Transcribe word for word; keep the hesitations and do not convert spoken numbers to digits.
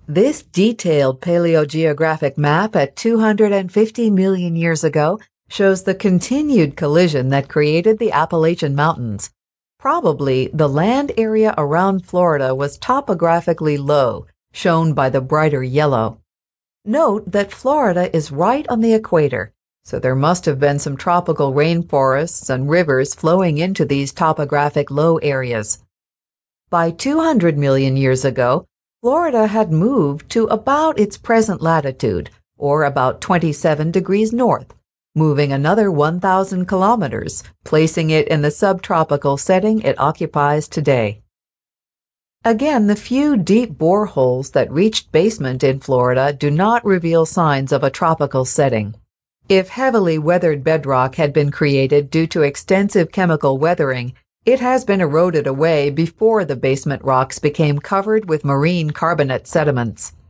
This detailed paleogeographic map at two hundred fifty million years ago shows the continued collision that created the Appalachian Mountains. Probably the land area around Florida was topographically low, shown by the brighter yellow. Note that Florida is right on the equator, so there must have been some tropical rainforests and rivers flowing into these topographic low areas. By two hundred million years ago, Florida had moved to about its present latitude, or about twenty-seven degrees north, moving another one thousand kilometers, placing it in the subtropical setting it occupies today. Again, the few deep boreholes that reached basement in Florida do not reveal signs of a tropical setting. If heavily weathered bedrock had been created due to extensive chemical weathering, it has been eroded away before the basement rocks became covered with marine carbonate sediments.